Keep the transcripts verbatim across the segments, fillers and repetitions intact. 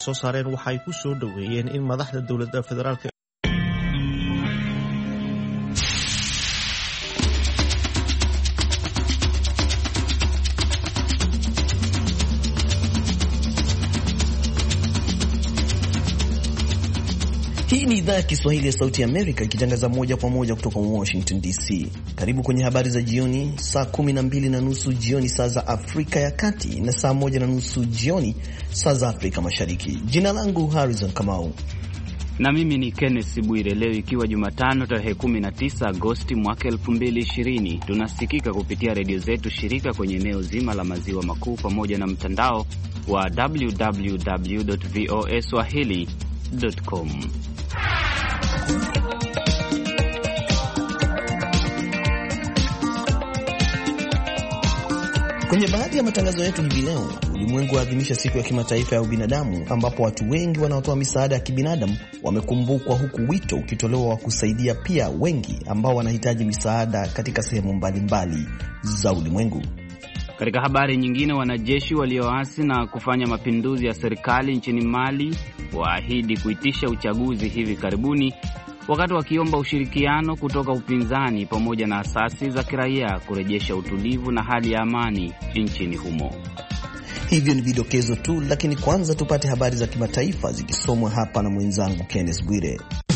soo saareen waxay ku soo dhaweeyeen in madaxda dowladda federaalka Hii ni idhaa ya Kiswahili ya Sauti ya Amerika ikitangaza moja kwa moja kutoka Washington D C. Karibu kwenye habari za jioni, saa kumi na mbili na nusu jioni saa za Afrika ya Kati na saa moja na nusu jioni saa za Afrika Mashariki. Jina langu Harrison Kamau. Na mimi ni Kenneth Bwire. Leo ikiwa Jumatano tarehe kumi na tisa Agosti mwaka elfu mbili ishirini, tunasikika kupitia redio zetu shirika kwenye eneo zima la maziwa makuu pamoja na mtandao wa double-u double-u double-u dot voa swahili dot com. Kwenye baadhi ya matangazo yetu hivi leo, ulimwengu waadhimisha siku ya kimataifa ya ubinadamu ambapo watu wengi wanaotoa misaada ya kibinadamu wamekumbukwa, huku wito ukitolewa wa kusaidia pia wengi ambao wanahitaji misaada katika sehemu mbalimbali za ulimwengu. Katika habari nyingine, wanajeshi walioasi na kufanya mapinduzi ya serikali nchini Mali waahidi kuitisha uchaguzi hivi karibuni, wakati wakiomba ushirikiano kutoka upinzani pamoja na asasi za kiraia kurejesha utulivu na hali ya amani nchini humo. Hivyo ni vidokezo tu, lakini kwanza tupate habari za kimataifa zikisomwa hapa na mwenzangu Kenneth Bwire.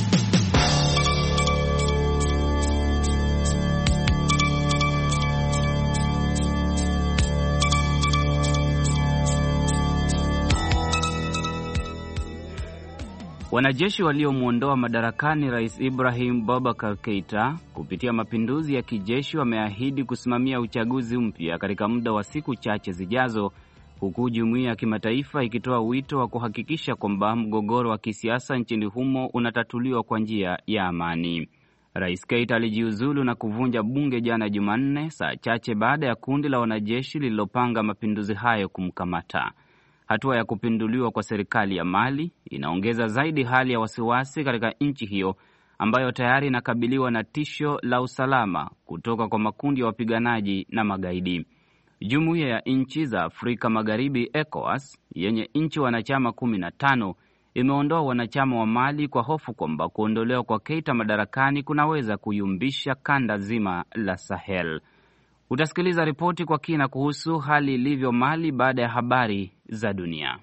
Wanajeshi waliomuondoa madarakani Rais Ibrahim Boubacar Keita kupitia mapinduzi ya kijeshi wameahidi kusimamia uchaguzi mpya katika muda wa siku chache zijazo, huku jumuiya ya kimataifa ikitoa wito wa kuhakikisha kwamba mgogoro wa kisiasa nchini humo unatatuliwa kwa njia ya amani. Rais Keita alijiuzulu na kuvunja bunge jana Jumanne, saa chache baada ya kundi la wanajeshi lililopanga mapinduzi hayo kumkamata. Hatua ya kupinduliwa kwa serikali ya Mali inaongeza zaidi hali ya wasiwasi katika nchi hiyo ambayo tayari inakabiliwa na tisho la usalama kutoka kwa makundi ya wapiganaji na magaidi. Jumuiya ya nchi za Afrika Magharibi ECOWAS yenye nchi wanachama kumi na tano imeondoa wanachama wa Mali kwa hofu kwamba kuondolewa kwa Keita madarakani kunaweza kuyumbisha kanda zima la Sahel. Utasikiliza ripoti kwa kina kuhusu hali ilivyo Mali baada ya habari za dunia.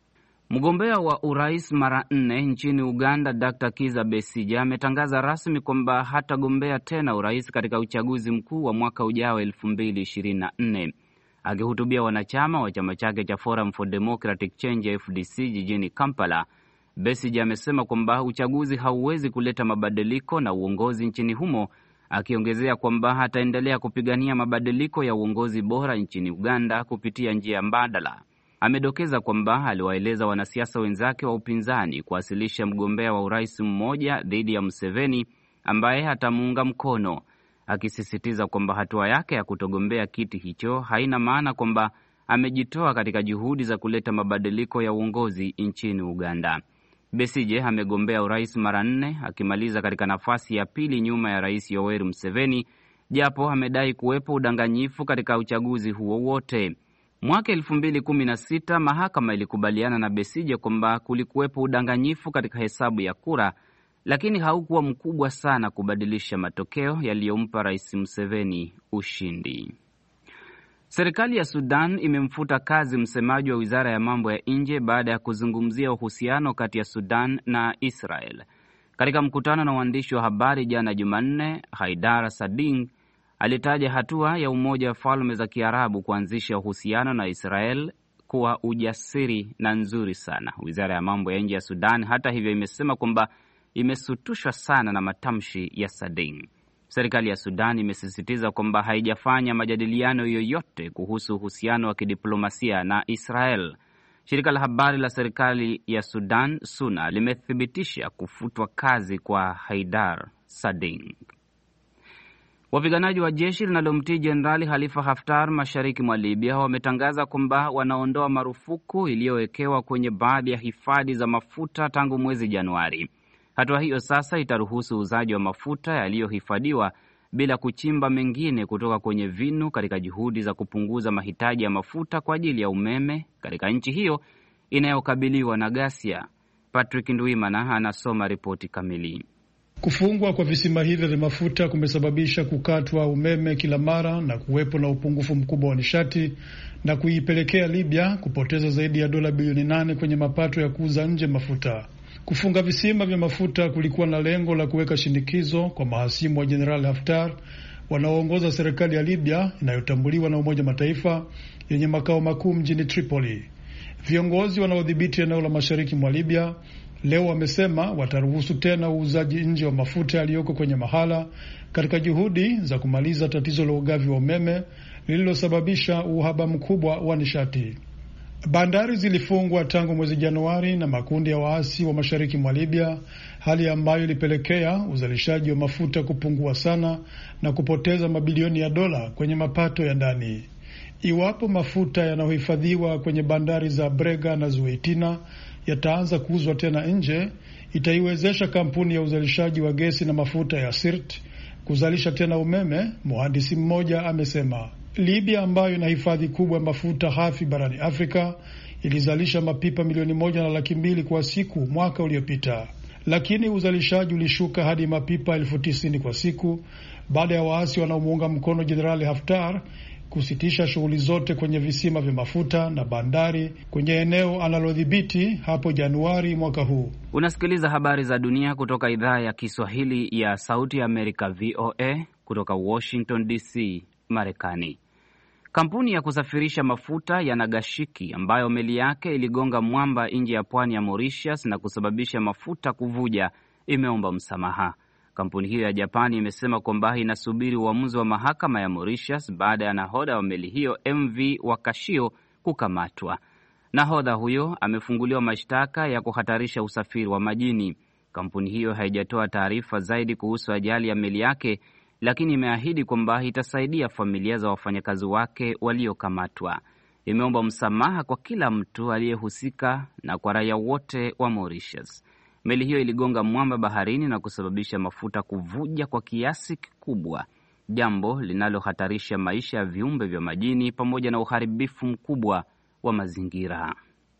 Mgombea wa urais mara nne nchini Uganda, Doctor Kizza Besigye ametangaza rasmi kwamba hatagombea tena urais katika uchaguzi mkuu wa mwaka ujao elfu mbili ishirini na nne. Akihutubia wanachama wa chama chake cha Forum for Democratic Change F D C jijini Kampala, Besigye amesema kwamba uchaguzi hauwezi kuleta mabadiliko na uongozi nchini humo, akiongezea kwamba hataendelea kupigania mabadiliko ya uongozi bora nchini Uganda kupitia njia mbadala. Amedokeza kwamba aliwaeleza wanasiasa wenzake wa upinzani kuwasilisha mgombea wa urais mmoja dhidi ya Museveni ambaye hatamuunga mkono, akisisitiza kwamba hatua yake ya kutogombea kiti hicho haina maana kwamba amejitoa katika juhudi za kuleta mabadiliko ya uongozi nchini Uganda. Besigye amegombea urais mara nne, akimaliza katika nafasi ya pili nyuma ya Rais Yoweri Museveni, japo amedai kuwepo udanganyifu katika uchaguzi huo wote. Mwaka elfu mbili kumi na sita mahakama ilikubaliana na Besigye kwamba kulikuwepo udanganyifu katika hesabu ya kura, lakini haukuwa mkubwa sana kubadilisha matokeo yaliyompa Rais Museveni ushindi. Serikali ya Sudan imemfuta kazi msemaji wa Wizara ya Mambo ya Nje baada ya kuzungumzia uhusiano kati ya Sudan na Israel. Katika mkutano na waandishi wa habari jana Jumanne, Haidar Sading alitaja hatua ya Umoja wa Falme za Kiarabu kuanzisha uhusiano na Israel kuwa ujasiri na nzuri sana. Wizara ya Mambo ya Nje ya Sudan hata hivyo imesema kwamba imesutushwa sana na matamshi ya Sading. Serikali ya Sudan imesisitiza kwamba haijafanya majadiliano yoyote kuhusu uhusiano wa kidiplomasia na Israel. Shirika la habari la serikali ya Sudan, SUNA, limethibitisha kufutwa kazi kwa Haidar Sading. Wapiganaji wa jeshi linalomtii Jenerali Khalifa Haftar mashariki mwa Libya wametangaza kwamba wanaondoa marufuku iliyowekewa kwenye baadhi ya hifadhi za mafuta tangu mwezi Januari. Hatua hiyo sasa itaruhusu uuzaji wa mafuta yaliyohifadhiwa bila kuchimba mengine kutoka kwenye vinu katika juhudi za kupunguza mahitaji ya mafuta kwa ajili ya umeme katika nchi hiyo inayokabiliwa na ghasia. Patrick Ndwimana anasoma ripoti kamili. Kufungwa kwa visima hivyo vya mafuta kumesababisha kukatwa umeme kila mara na kuwepo na upungufu mkubwa wa nishati na kuipelekea Libya kupoteza zaidi ya dola bilioni nane kwenye mapato ya kuuza nje mafuta. Kufunga visima vya mafuta kulikuwa na lengo la kuweka shinikizo kwa mahasimu wa Jenerali Haftar wanaoongoza serikali ya Libya inayotambuliwa na Umoja Mataifa yenye makao makuu mjini Tripoli. Viongozi wanaodhibiti eneo la mashariki mwa Libya leo wamesema wataruhusu tena uuzaji nje wa mafuta yaliyoko kwenye mahala katika juhudi za kumaliza tatizo la ugavi wa umeme lililosababisha uhaba mkubwa wa nishati. Bandari zilifungwa tangu mwezi Januari na makundi ya waasi wa mashariki mwa Libya, hali ambayo ilipelekea uzalishaji wa mafuta kupungua sana na kupoteza mabilioni ya dola kwenye mapato ya ndani. Iwapo mafuta yanayohifadhiwa kwenye bandari za Brega na Zueitina yataanza kuuzwa tena nje, itaiwezesha kampuni ya uzalishaji wa gesi na mafuta ya Sirt kuzalisha tena umeme, mhandisi mmoja amesema. Libya ambayo ina hifadhi kubwa ya mafuta hafi barani Afrika ilizalisha mapipa milioni moja na laki mbili kwa siku mwaka uliopita, lakini uzalishaji ulishuka hadi mapipa elfu tisini kwa siku baada ya waasi wanaomuunga mkono Jenerali Haftar kusitisha shughuli zote kwenye visima vya mafuta na bandari kwenye eneo analodhibiti hapo Januari mwaka huu. Unasikiliza habari za dunia kutoka idhaa ya Kiswahili ya Sauti ya Amerika, V O A, kutoka Washington D C, Marekani. Kampuni ya kusafirisha mafuta ya Nagashiki ambayo meli yake iligonga mwamba nje ya pwani ya Mauritius na kusababisha mafuta kuvuja imeomba msamaha. Kampuni hiyo ya Japani imesema kwamba inasubiri uamuzi wa mahakama ya Mauritius baada ya nahodha wa meli hiyo M V Wakashio kukamatwa. Nahodha huyo amefunguliwa mashtaka ya kuhatarisha usafiri wa majini. Kampuni hiyo haijatoa taarifa zaidi kuhusu ajali ya meli yake, lakini imeahidi kwamba itasaidia familia za wafanyakazi wake waliokamatwa. Imeomba msamaha kwa kila mtu aliyehusika na kwa raia wote wa Mauritius. Meli hiyo iligonga mwamba baharini na kusababisha mafuta kuvuja kwa kiasi kikubwa, jambo linalohatarisha maisha ya viumbe vya majini pamoja na uharibifu mkubwa wa mazingira.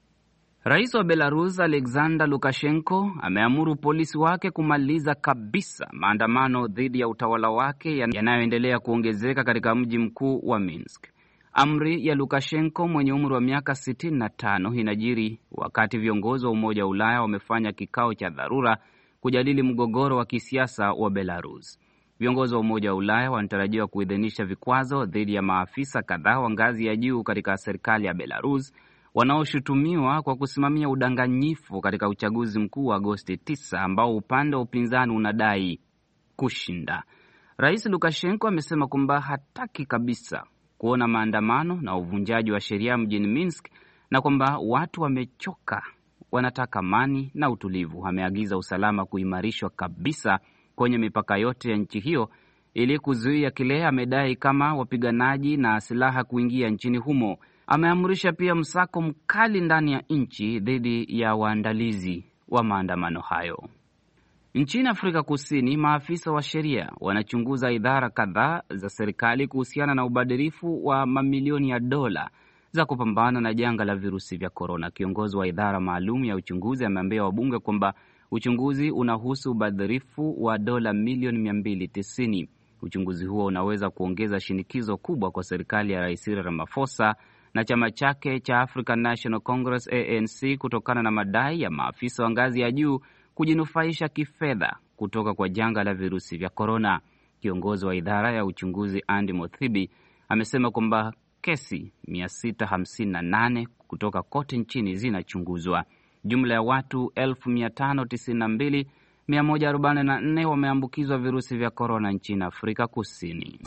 Rais wa Belarus Alexander Lukashenko ameamuru polisi wake kumaliza kabisa maandamano dhidi ya utawala wake yanayoendelea kuongezeka katika mji mkuu wa Minsk. Amri ya Lukashenko mwenye umri wa miaka sitini na tano inajiri wakati viongozi wa Umoja wa Ulaya wamefanya kikao cha dharura kujadili mgogoro wa kisiasa wa Belarus. Viongozi wa Umoja wa Ulaya wanatarajiwa kuidhinisha vikwazo dhidi ya maafisa kadhaa wa ngazi ya juu katika serikali ya Belarus wanaoshutumiwa kwa kusimamia udanganyifu katika uchaguzi mkuu wa Agosti tisa ambao upande wa upinzani unadai kushinda. Rais Lukashenko amesema kwamba hataki kabisa kuona maandamano na uvunjaji wa sheria mjini Minsk na kwamba watu wamechoka, wanataka amani na utulivu. Ameagiza usalama kuimarishwa kabisa kwenye mipaka yote ya nchi hiyo ili kuzuia kile amedai kama wapiganaji na silaha kuingia nchini humo. Ameamrisha pia msako mkali ndani ya nchi dhidi ya waandalizi wa maandamano hayo. Nchini Afrika Kusini, maafisa wa sheria wanachunguza idara kadhaa za serikali kuhusiana na ubadhirifu wa mamilioni ya dola za kupambana na janga la virusi vya korona. Kiongozi wa idara maalum ya uchunguzi ameambia wabunge kwamba uchunguzi unahusu ubadhirifu wa dola milioni mia mbili tisini. Uchunguzi huo unaweza kuongeza shinikizo kubwa kwa serikali ya Rais Cyril Ramaphosa na chama chake cha African National Congress A N C kutokana na madai ya maafisa wa ngazi ya juu kujinufaisha kifedha kutoka kwa janga la virusi vya korona. Kiongozi wa idara ya uchunguzi Andy Mothibi amesema kwamba kesi mia sita hamsini na nane kutoka kote nchini zinachunguzwa. Jumla ya watu elfu mia tano tisini na mbili mia moja arobaini na nne wameambukizwa virusi vya korona nchini Afrika Kusini.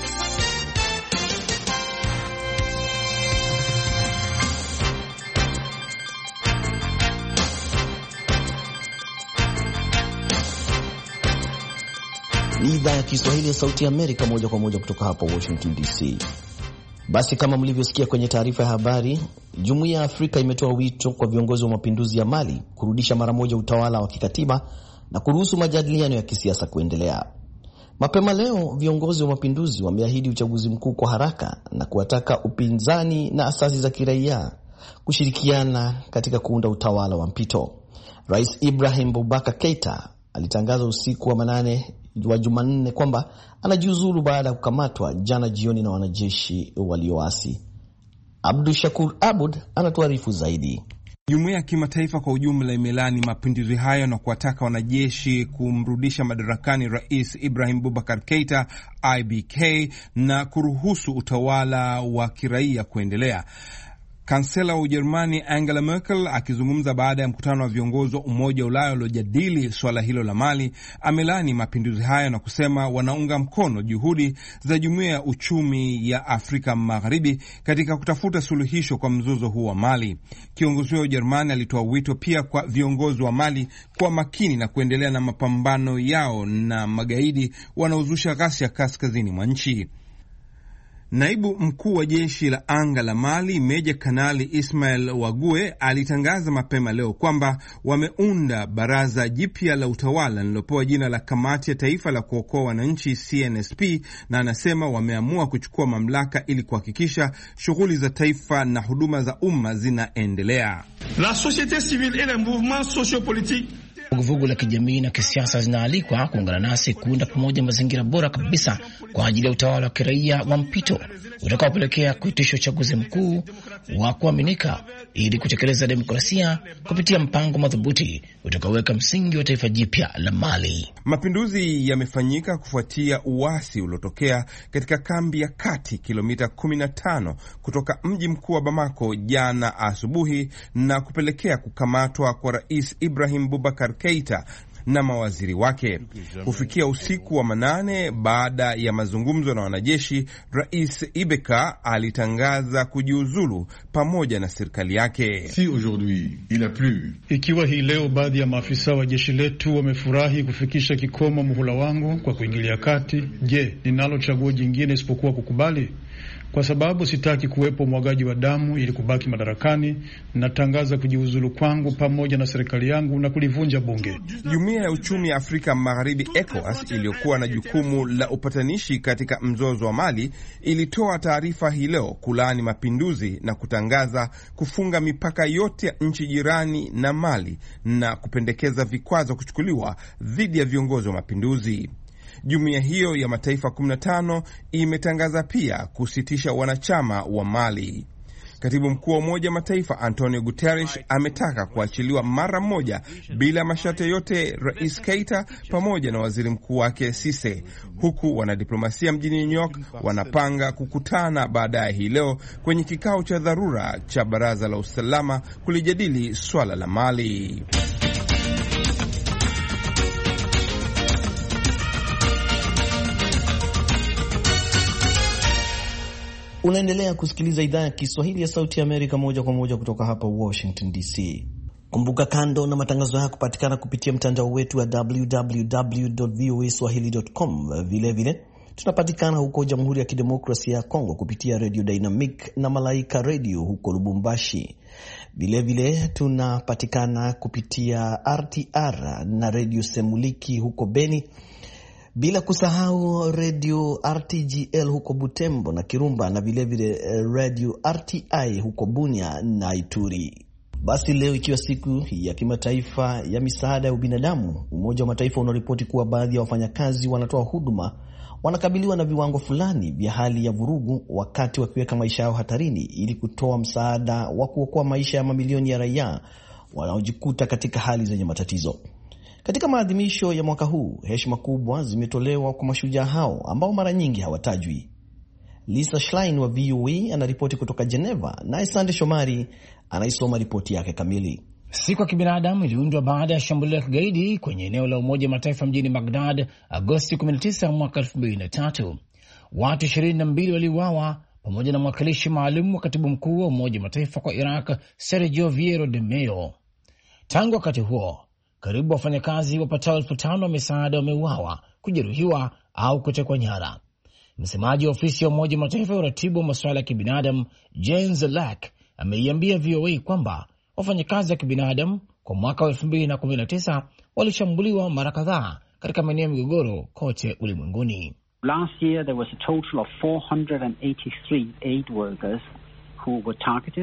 Ni idhaa ya Kiswahili ya Sauti ya Amerika, moja kwa moja kutoka hapa Washington D C. Basi kama mlivyosikia kwenye taarifa ya habari, Jumuiya ya Afrika imetoa wito kwa viongozi wa mapinduzi ya Mali kurudisha mara moja utawala wa kikatiba na kuruhusu majadiliano ya kisiasa kuendelea. Mapema leo viongozi wa mapinduzi wameahidi uchaguzi mkuu kwa haraka na kuwataka upinzani na asasi za kiraia kushirikiana katika kuunda utawala wa mpito. Rais Ibrahim Boubacar Keita alitangaza usiku wa manane wa Jumanne kwamba anajiuzulu baada ya kukamatwa jana jioni na wanajeshi walioasi. Abdul Shakur Abud anatuarifu zaidi. Jumuiya ya kimataifa kwa ujumla imelani mapinduzi hayo na kuwataka wanajeshi kumrudisha madarakani Rais Ibrahim Boubacar Keita I B K na kuruhusu utawala wa kiraia kuendelea. Kansela wa Ujerumani Angela Merkel akizungumza baada ya mkutano wa viongozi wa Umoja wa Ulaya uliojadili swala hilo la Mali amelani mapinduzi hayo na kusema wanaunga mkono juhudi za Jumuiya ya Uchumi ya Afrika Magharibi katika kutafuta suluhisho kwa mzozo huu wa Mali. Kiongozi wa Ujerumani alitoa wito pia kwa viongozi wa Mali kuwa makini na kuendelea na mapambano yao na magaidi wanaozusha ghasia kaskazini mwa nchi. Naibu mkuu wa jeshi la anga la Mali, Meja Kanali Ismail Wague, alitangaza mapema leo kwamba wameunda baraza jipya la utawala lilopewa jina la Kamati ya Taifa la Kuokoa Wananchi C N S P, na anasema wameamua kuchukua mamlaka ili kuhakikisha shughuli za taifa na huduma za umma zinaendelea. La société civile et les mouvements sociopolitiques Vuguvugu la kijamii na kisiasa zinaalikwa kuungana nasi kuunda pamoja mazingira bora kabisa kwa ajili ya utawala wa kiraia wa mpito utakaopelekea kuitisha uchaguzi mkuu wa kuaminika ili kutekeleza demokrasia kupitia mpango madhubuti utakaoweka msingi wa taifa jipya la Mali. Mapinduzi yamefanyika kufuatia uasi uliotokea katika kambi ya kati kilomita kumi na tano kutoka mji mkuu wa Bamako jana asubuhi na kupelekea kukamatwa kwa Rais Ibrahim Boubacar Keita na mawaziri wake. Kufikia usiku wa manane, baada ya mazungumzo na wanajeshi, Rais Ibeka alitangaza kujiuzulu pamoja na serikali yake. Si aujourd'hui il a plu. Ikiwa hii leo baadhi ya maafisa wa jeshi letu wamefurahi kufikisha kikomo muhula wangu kwa kuingilia kati, je, ninalo chaguo jingine isipokuwa kukubali? Kwa sababu sitaki kuwepo mwagaji wa damu ili kubaki madarakani, natangaza kujiuzulu kwangu pamoja na serikali yangu na kulivunja bunge. Jumuiya ya Uchumi ya Afrika Magharibi ECOWAS iliyokuwa na jukumu la upatanishi katika mzozo wa Mali ilitoa taarifa hii leo kulaani mapinduzi na kutangaza kufunga mipaka yote ya nchi jirani na Mali na kupendekeza vikwazo kuchukuliwa dhidi ya viongozi wa mapinduzi. Jumuiya hiyo ya mataifa kumi na tano imetangaza pia kusitisha wanachama wa Mali. Katibu mkuu wa Umoja Mataifa Antonio Guterres ametaka kuachiliwa mara moja bila masharti yote Rais Keita pamoja na waziri mkuu wake Cisse, huku wanadiplomasia mjini New York wanapanga kukutana baadaye hii leo kwenye kikao cha dharura cha Baraza la Usalama kulijadili swala la Mali. Unaendelea kusikiliza idhaa ya Kiswahili ya Sauti ya Amerika moja kwa moja kutoka hapa Washington D C. Kumbuka, kando na matangazo haya kupatikana kupitia mtandao wetu wa w w w dot v o a swahili dot com, vile vile tunapatikana huko Jamhuri ya Kidemokrasia ya Kongo kupitia Radio Dynamic na Malaika Radio huko Lubumbashi. Vile vile tunapatikana kupitia R T R na Radio Semuliki huko Beni, bila kusahau Radio R T G L huko Butembo na Kirumba, na vile vile Radio R T I huko Bunia na Ituri. Basi leo ikiwa siku ya kimataifa ya misaada ya ubinadamu, Umoja wa Mataifa unaripoti kuwa baadhi ya wafanyakazi wanatoa huduma wanakabiliwa na viwango fulani vya hali ya vurugu wakati wakiweka maisha yao hatarini ili kutoa msaada wa kuokoa maisha ya mamilioni ya raia wanaojikuta katika hali zenye matatizo. Katika maadhimisho ya mwaka huu, heshima kubwa zimetolewa kwa mashujaa hao ambao mara nyingi hawatajwi. Lisa Schlein wa V O A anaripoti kutoka Geneva, naye Sande Shomari anaisoma ripoti yake kamili. Siku ya kibinadamu iliundwa baada ya shambulio la kigaidi kwenye eneo la Umoja Mataifa mjini Baghdad Agosti kumi na tisa mwaka elfu mbili na tatu. Watu ishirini na mbili waliuawa pamoja na mwakilishi maalum wa katibu mkuu wa Umoja Mataifa kwa Iraq Sergio Vieiro de Mello. Tangu wakati huo, karibu wafanyakazi wapatao elfu tano wa misaada wameuawa, kujeruhiwa au kutekwa nyara. Msemaji wa ofisi ya Umoja Mataifa ya uratibu wa masuala ya kibinadamu Jens Lack ameiambia V O A kwamba wafanyakazi wa kibinadamu kwa mwaka wa elfu mbili na kumi na tisa walishambuliwa mara kadhaa katika maeneo ya migogoro kote ulimwenguni. Last year there was a total of four hundred eighty-three aid workers who were targeted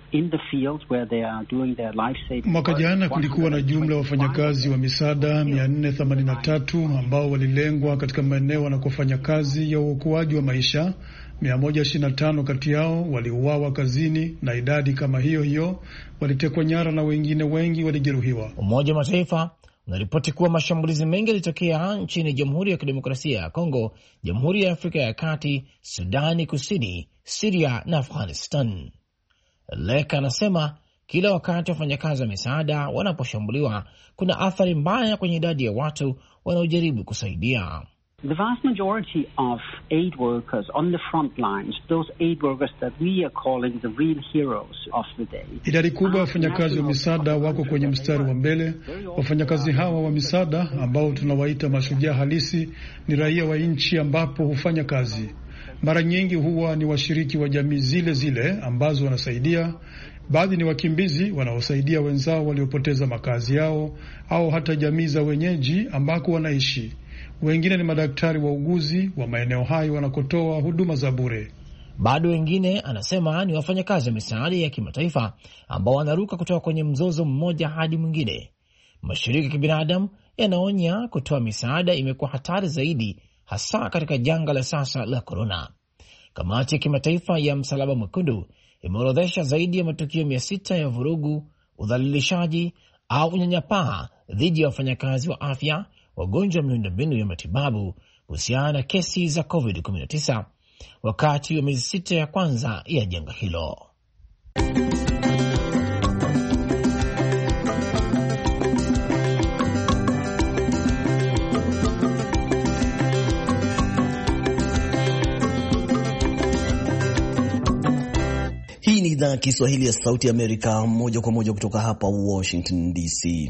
in the fields where they are doing their life saving. Mwaka jana kulikuwa na jumla ya wafanyakazi wa misaada mia nne themanini na tatu ambao walilengwa katika maeneo wanakofanya kazi ya uokoaji wa maisha. mia moja ishirini na tano kati yao waliuawa kazini, na idadi kama hiyo hiyo walitekwa nyara na wengine wengi walijeruhiwa. Umoja wa Mataifa unaripoti kuwa mashambulizi mengi yalitokea nchini Jamhuri ya Kidemokrasia ya Kongo, Jamhuri ya Afrika ya Kati, Sudani Kusini, Syria na Afghanistan. Leka anasema kila wakati wafanyakazi wa misaada wanaposhambuliwa kuna athari mbaya kwenye idadi ya watu wanaojaribu kusaidia. The vast majority of aid workers on the front lines, those aid workers that we are calling the real heroes of the day. Idadi kubwa ya wafanyakazi wa misaada wako kwenye mstari wa mbele. Wafanyakazi hawa wa misaada ambao tunawaita mashujaa halisi ni raia wa nchi ambapo hufanya kazi. Mara nyingi huwa ni washiriki wa jamii zile zile ambazo wanasaidia. Baadhi ni wakimbizi wanaosaidia wenzao waliopoteza makazi yao, au hata jamii za wenyeji ambako wanaishi. Wengine ni madaktari wauguzi wa maeneo hayo wanakotoa huduma za bure. Bado wengine anasema ni wafanyakazi wa misaada ya kimataifa ambao wanaruka kutoka kwenye mzozo mmoja hadi mwingine. Mashirika ya kibinadamu yanaonya kutoa misaada imekuwa hatari zaidi, hasa katika janga la sasa la korona. Kamati ya kimataifa ya Msalaba Mwekundu imeorodhesha zaidi ya matukio mia sita ya vurugu, udhalilishaji au unyanyapaa dhidi ya wafanyakazi wa afya, wagonjwa wa miundombinu ya matibabu kuhusiana na kesi za covid kumi na tisa wakati wa miezi sita ya kwanza ya janga hilo. Hii ni idhaa ya Kiswahili ya Sauti ya Amerika, moja kwa moja kutoka hapa Washington D C.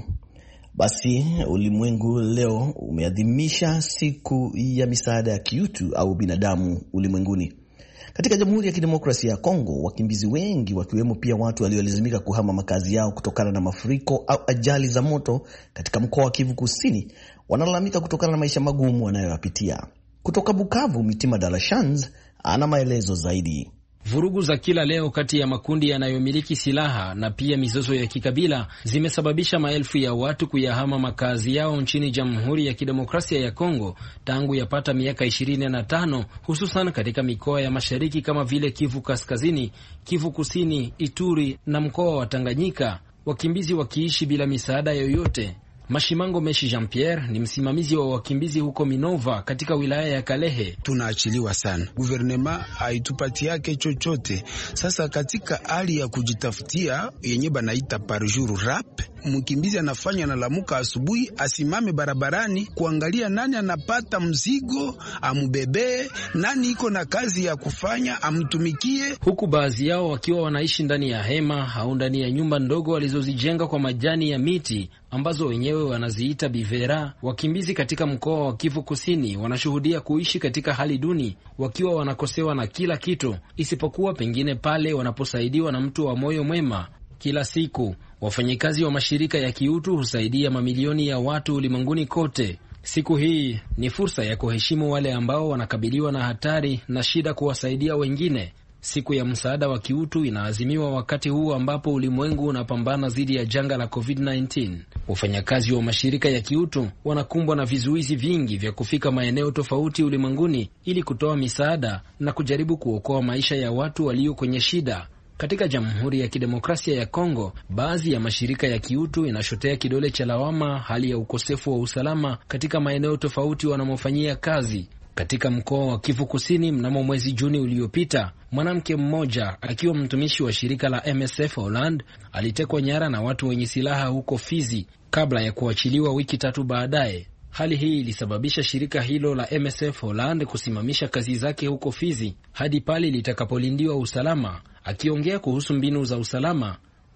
Basi ulimwengu leo umeadhimisha siku ya misaada ya kiutu au binadamu ulimwenguni. Katika Jamhuri ya Kidemokrasia ya Kongo, wakimbizi wengi wakiwemo pia watu waliolazimika kuhama makazi yao kutokana na mafuriko au ajali za moto katika mkoa wa Kivu Kusini wanalalamika kutokana na maisha magumu wanayoyapitia. Kutoka Bukavu, Mitima Dalashans ana maelezo zaidi. Vurugu za kila leo kati ya makundi yanayomiliki silaha na pia mizozo ya kikabila zimesababisha maelfu ya watu kuyahama makazi yao nchini Jamhuri ya Kidemokrasia ya Kongo tangu yapata miaka ishirini na tano, hususan katika mikoa ya mashariki kama vile Kivu Kaskazini, Kivu Kusini, Ituri na mkoa wa Tanganyika, wakimbizi wakiishi bila misaada yoyote. Mashimango Meshi Jean Pierre ni msimamizi wa wakimbizi huko Minova katika wilaya ya Kalehe. Tunaachiliwa sana, guvernema haitupati yake chochote. Sasa katika hali ya kujitafutia yenye banaita par jour rap, mkimbizi anafanya na lamuka asubuhi asimame barabarani kuangalia nani anapata mzigo amubebe, nani iko na kazi ya kufanya amtumikie, huku baadhi yao wakiwa wanaishi ndani ya hema au ndani ya nyumba ndogo walizozijenga kwa majani ya miti ambazo wenyewe wanaziita bivera. Wakimbizi katika mkoa wa Kivu Kusini wanashuhudia kuishi katika hali duni, wakiwa wanakosewa na kila kitu isipokuwa pengine pale wanaposaidiwa na mtu wa moyo mwema. Kila siku wafanyikazi wa mashirika ya kiutu husaidia mamilioni ya watu ulimwenguni kote. Siku hii ni fursa ya kuheshimu wale ambao wanakabiliwa na hatari na shida, kuwasaidia wengine. Siku ya msaada wa kiutu inaazimiwa wakati huu ambapo ulimwengu unapambana dhidi ya janga la covid kumi na tisa. Wafanyakazi wa mashirika ya kiutu wanakumbwa na vizuizi vingi vya kufika maeneo tofauti ulimwenguni ili kutoa misaada na kujaribu kuokoa maisha ya watu walio kwenye shida. Katika Jamhuri ya Kidemokrasia ya Kongo, baadhi ya mashirika ya kiutu inashotea kidole cha lawama hali ya ukosefu wa usalama katika maeneo tofauti wanamofanyia kazi. Katika mkoa wa Kivu Kusini, mnamo mwezi Juni uliopita, mwanamke mmoja akiwa mtumishi wa shirika la M S F Holland alitekwa nyara na watu wenye silaha huko Fizi kabla ya kuachiliwa wiki tatu baadaye. Hali hii ilisababisha shirika hilo la M S F Holland kusimamisha kazi zake huko Fizi hadi pale litakapolindiwa usalama. Akiongea kuhusu mbinu za usalama,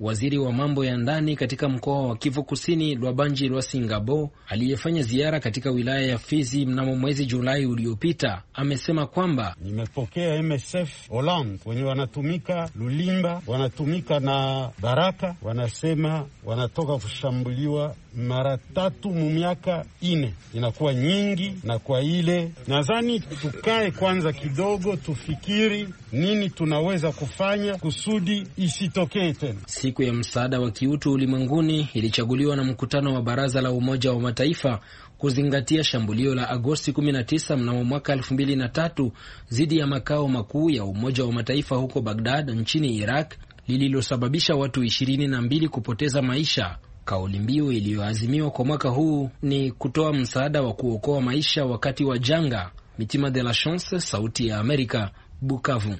Waziri wa mambo ya ndani katika mkoa wa Kivu Kusini, Lwabanji Lwasingabo, aliyefanya ziara katika wilaya ya Fizi mnamo mwezi Julai uliopita, amesema kwamba nimepokea M S F Holland wenye wanatumika Lulimba, wanatumika na Baraka, wanasema wanatoka kushambuliwa mara tatu mu miaka ine, inakuwa nyingi. Na kwa ile nadhani tukae kwanza kidogo, tufikiri nini tunaweza kufanya kusudi isitokee tena. Siku ya msaada wa kiutu ulimwenguni ilichaguliwa na mkutano wa Baraza la Umoja wa Mataifa kuzingatia shambulio la Agosti kumi na tisa mnamo mwaka elfu mbili na tatu dhidi ya makao makuu ya Umoja wa Mataifa huko Baghdad nchini Iraq, lililosababisha watu ishirini na mbili kupoteza maisha. Kauli mbiu iliyoazimiwa kwa mwaka huu ni kutoa msaada wa kuokoa maisha wakati wa janga. Mitima de la Chance, Sauti ya Amerika, Bukavu.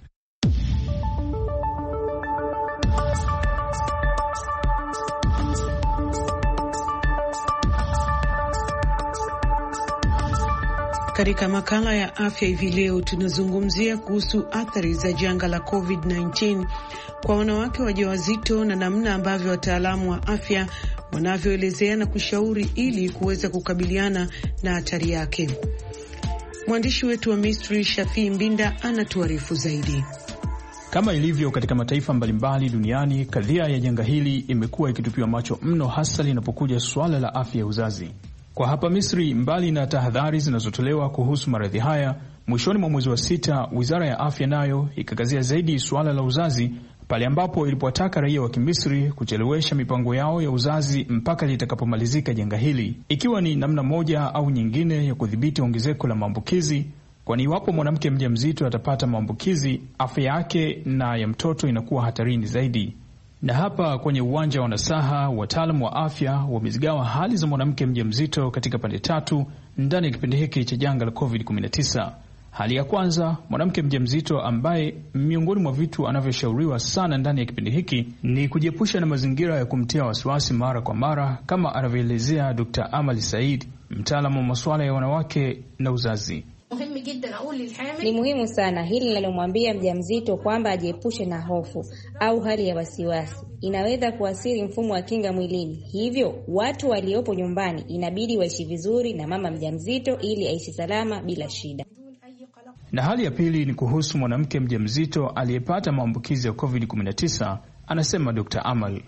Katika makala ya afya hivi leo tunazungumzia kuhusu athari za janga la covid kumi na tisa kwa wanawake wajawazito na namna ambavyo wataalamu wa afya wanavyoelezea na kushauri ili kuweza kukabiliana na hatari yake. Mwandishi wetu wa Misri Shafii Mbinda anatuarifu zaidi. Kama ilivyo katika mataifa mbalimbali duniani, kadhia ya janga hili imekuwa ikitupiwa macho mno, hasa linapokuja swala la afya ya uzazi. Kwa hapa Misri, mbali na tahadhari zinazotolewa kuhusu maradhi haya, mwishoni mwa mwezi wa sita, Wizara ya Afya nayo ikakazia zaidi swala la uzazi pale ambapo ilipowataka raia wa Kimisri kuchelewesha mipango yao ya uzazi mpaka litakapomalizika janga hili, ikiwa ni namna moja au nyingine ya kudhibiti ongezeko la maambukizi, kwani iwapo mwanamke mjamzito atapata maambukizi, afya yake na ya mtoto inakuwa hatarini zaidi. Na hapa kwenye uwanja wa nasaha, wataalamu wa afya wamezigawa hali za mwanamke mjamzito katika pande tatu ndani ya kipindi hiki cha janga la covid kumi na tisa. Hali ya kwanza, mwanamke mjamzito ambaye miongoni mwa vitu anavyoshauriwa sana ndani ya kipindi hiki ni kujiepusha na mazingira ya kumtia wasiwasi mara kwa mara, kama anavyoelezea Daktari Amali Said, mtaalamu wa masuala ya wanawake na uzazi. Ni muhimu sana hili linalomwambia mjamzito kwamba ajiepushe na hofu au hali ya wasiwasi. Inaweza kuathiri mfumo wa kinga mwilini. Hivyo watu waliopo nyumbani inabidi waishi vizuri na mama mjamzito ili aishi salama bila shida. Na hali ya pili ni kuhusu mwanamke mjamzito aliyepata maambukizi ya covid kumi na tisa, anasema Daktari Amal.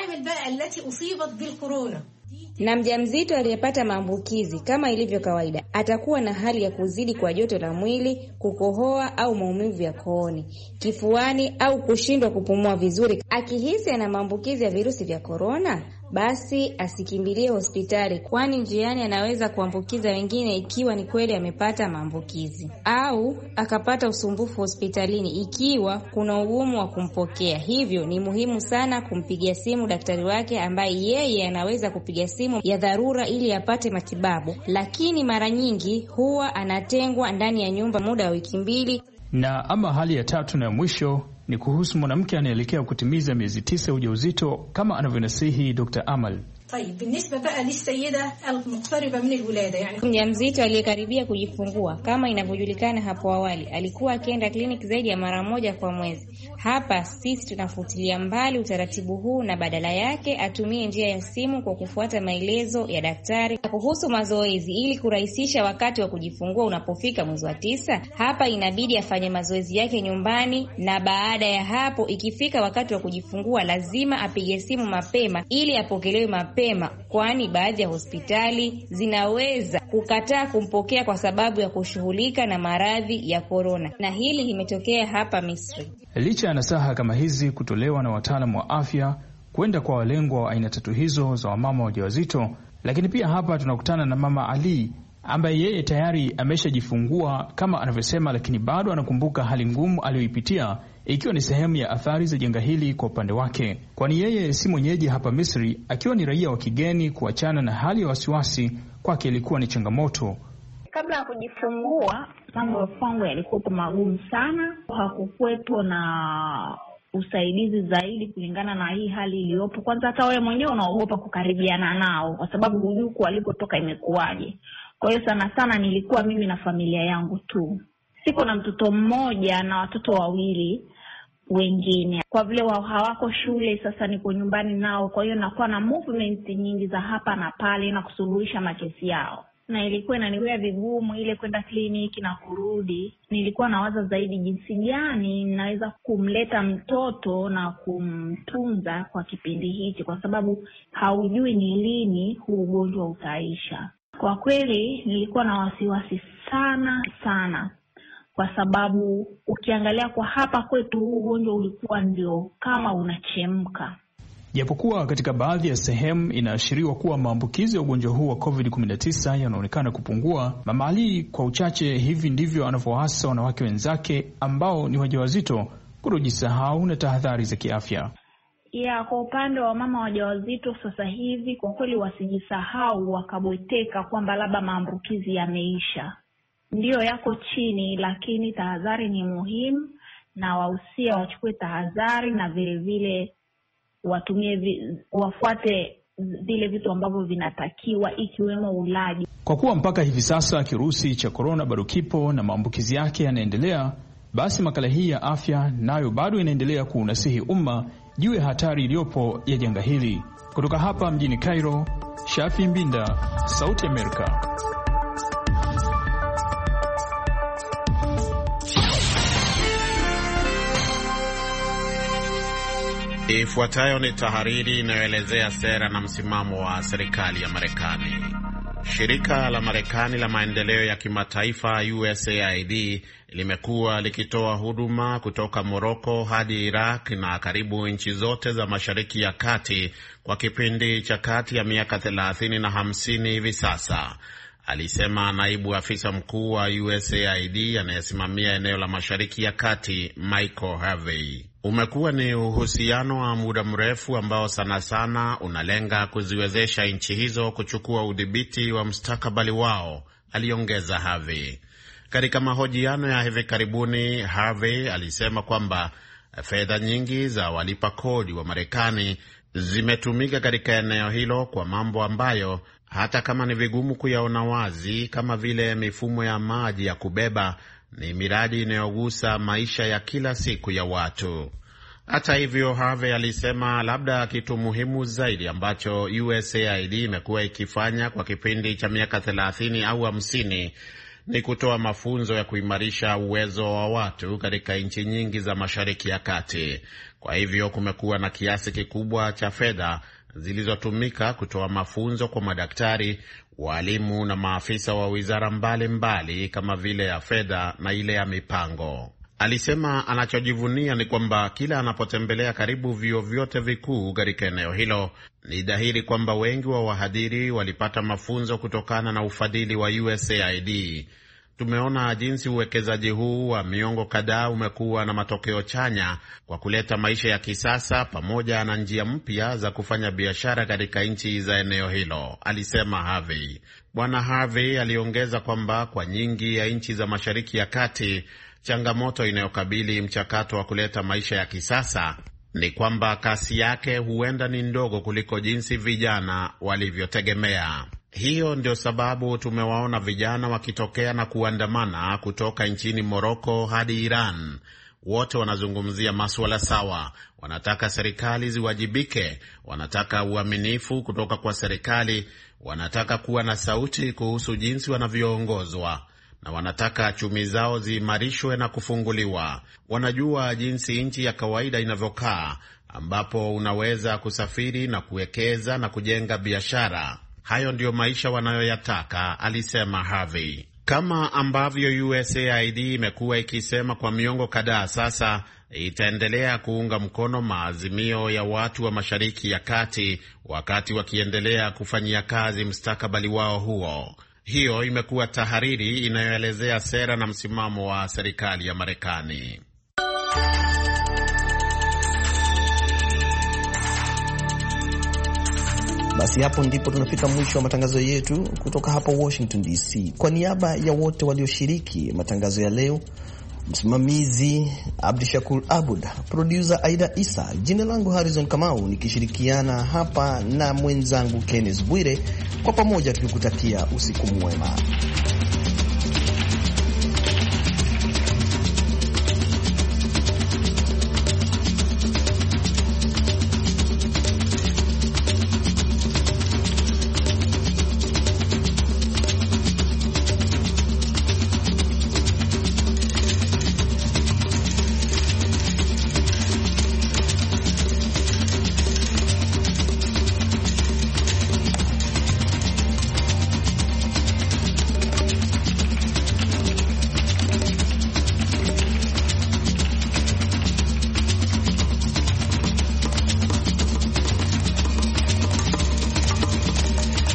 Na mjamzito aliyepata maambukizi, kama ilivyo kawaida, atakuwa na hali ya kuzidi kwa joto la mwili, kukohoa au maumivu ya kooni, kifuani au kushindwa kupumua vizuri. Akihisi ana maambukizi ya virusi vya korona, basi asikimbilie hospitali, kwani njiani anaweza kuambukiza wengine ikiwa ni kweli amepata maambukizi, au akapata usumbufu hospitalini ikiwa kuna ugumu wa kumpokea. Hivyo ni muhimu sana kumpigia simu daktari wake ambaye yeye anaweza kupiga simu ya dharura ili apate matibabu, lakini mara nyingi huwa anatengwa ndani ya nyumba muda wa wiki mbili. Na ama hali ya tatu na ya mwisho ni kuhusu mwanamke anaelekea kutimiza miezi tisa ya ujauzito, kama anavyonasihi Daktari Amal. Mjamzito aliyekaribia kujifungua, kama inavyojulikana hapo awali, alikuwa akienda kliniki zaidi ya mara moja kwa mwezi. Hapa sisi tunafutilia mbali utaratibu huu na badala yake atumie njia ya simu kwa kufuata maelezo ya daktari. Kuhusu mazoezi, ili kurahisisha wakati wa kujifungua unapofika mwezi wa tisa, hapa inabidi afanye mazoezi yake nyumbani, na baada ya hapo ikifika wakati wa kujifungua lazima apige simu mapema ili apokelewe mapema, kwani baadhi ya hospitali zinaweza kukataa kumpokea kwa sababu ya kushughulika na maradhi ya korona, na hili limetokea hapa Misri. Licha ya nasaha kama hizi kutolewa na wataalamu wa afya kwenda kwa walengwa wa aina tatu hizo za wamama wajawazito, lakini pia hapa tunakutana na Mama Ali ambaye yeye tayari ameshajifungua kama anavyosema, lakini bado anakumbuka hali ngumu aliyoipitia, ikiwa ni sehemu ya athari za janga hili kwa upande wake, kwani yeye si mwenyeji hapa Misri. Akiwa ni raia wa kigeni, kuachana na hali ya wasiwasi kwake ilikuwa ni changamoto. Kabla ya kujifungua, mambo kwangu yalikuwa magumu sana. Hakukuwepo na usaidizi zaidi kulingana na hii hali iliyopo. Kwanza hata wewe mwenyewe unaogopa kukaribiana nao kwa sababu hujui walipotoka imekuwaje. Kwa hiyo sana sana nilikuwa mimi na familia yangu tu. Siko na mtoto mmoja na watoto wawili. wengine. Kwa vile wao hawako shule, sasa niko nyumbani nao, kwa hiyo nakuwa na movement nyingi za hapa na pale na kusuluhisha makesi yao. Na ilikuwa inaniwia vigumu ile kwenda kliniki na kurudi. Nilikuwa nawaza zaidi jinsi gani naweza kumleta mtoto na kumtunza kwa kipindi hichi, kwa sababu haujui ni lini huu ugonjwa utaisha. Kwa kweli nilikuwa na wasiwasi sana sana, kwa sababu ukiangalia kwa hapa kwetu huu ugonjwa ulikuwa ndio kama unachemka. Japokuwa katika baadhi ya sehemu inaashiriwa kuwa maambukizi ya ugonjwa huu wa covid kumi na tisa yanaonekana kupungua, Mama Ali kwa uchache hivi ndivyo anavyohasa wanawake wenzake ambao ni wajawazito kutojisahau na tahadhari za kiafya. Ya, kwa upande wa mama wajawazito sasa hivi kwa kweli wasijisahau wakabweteka kwamba labda maambukizi yameisha. Ndio yako chini, lakini tahadhari ni muhimu, na wahusia wachukue tahadhari na vile vile watumie vi, wafuate vile vitu ambavyo vinatakiwa ikiwemo ulaji. Kwa kuwa mpaka hivi sasa kirusi cha korona bado kipo na maambukizi yake yanaendelea, basi makala hii ya afya nayo bado inaendelea kuunasihi umma juu ya hatari iliyopo ya janga hili. Kutoka hapa mjini Cairo, Shafi Mbinda, Sauti Amerika. Ifuatayo ni tahariri inayoelezea sera na msimamo wa serikali ya Marekani. Shirika la Marekani la maendeleo ya kimataifa U S A I D limekuwa likitoa huduma kutoka Morocco hadi Iraq na karibu nchi zote za Mashariki ya Kati kwa kipindi cha kati ya miaka thelathini na hamsini hivi sasa, alisema naibu afisa mkuu wa U S A I D anayesimamia eneo la Mashariki ya Kati, Michael Harvey. Umekuwa ni uhusiano wa muda mrefu ambao sana sana unalenga kuziwezesha nchi hizo kuchukua udhibiti wa mustakabali wao, aliongeza Harvey. Katika mahojiano ya hivi karibuni, Harvey alisema kwamba fedha nyingi za walipa kodi wa Marekani zimetumika katika eneo hilo kwa mambo ambayo hata kama ni vigumu kuyaona wazi, kama vile mifumo ya maji ya kubeba, ni miradi inayogusa maisha ya kila siku ya watu. Hata hivyo, Harvey alisema labda kitu muhimu zaidi ambacho U S A I D imekuwa ikifanya kwa kipindi cha miaka thelathini au hamsini ni kutoa mafunzo ya kuimarisha uwezo wa watu katika nchi nyingi za Mashariki ya Kati. Kwa hivyo kumekuwa na kiasi kikubwa cha fedha zilizotumika kutoa mafunzo kwa madaktari, walimu na maafisa wa wizara mbalimbali kama vile ya fedha na ile ya mipango. Alisema anachojivunia ni kwamba kila anapotembelea karibu vyuo vyote vikuu katika eneo hilo, ni dhahiri kwamba wengi wa wahadhiri walipata mafunzo kutokana na ufadhili wa U S A I D. Tumeona jinsi uwekezaji huu wa miongo kadhaa umekuwa na matokeo chanya kwa kuleta maisha ya kisasa pamoja na njia mpya za kufanya biashara katika nchi za eneo hilo, alisema Harvey. Bwana Harvey aliongeza kwamba kwa nyingi ya nchi za Mashariki ya Kati, changamoto inayokabili mchakato wa kuleta maisha ya kisasa ni kwamba kasi yake huenda ni ndogo kuliko jinsi vijana walivyotegemea. Hiyo ndio sababu tumewaona vijana wakitokea na kuandamana kutoka nchini Morocco hadi Iran. Wote wanazungumzia masuala sawa. Wanataka serikali ziwajibike, wanataka uaminifu kutoka kwa serikali, wanataka kuwa na sauti kuhusu jinsi wanavyoongozwa, na wanataka chumi zao ziimarishwe na kufunguliwa. Wanajua jinsi nchi ya kawaida inavyokaa, ambapo unaweza kusafiri na kuwekeza na kujenga biashara. Hayo ndio maisha wanayoyataka, alisema Harvey. Kama ambavyo U S A I D imekuwa ikisema kwa miongo kadhaa sasa, itaendelea kuunga mkono maazimio ya watu wa Mashariki ya Kati wakati wakiendelea kufanyia kazi mustakabali wao huo. Hiyo imekuwa tahariri inayoelezea sera na msimamo wa serikali ya Marekani. Basi hapo ndipo tunafika mwisho wa matangazo yetu kutoka hapa Washington D C. Kwa niaba ya wote walioshiriki matangazo ya leo, msimamizi Abdishakur Abud, producer Aida Isa, jina langu Harrison Kamau nikishirikiana hapa na mwenzangu Kenneth Bwire, kwa pamoja tukikutakia usiku mwema.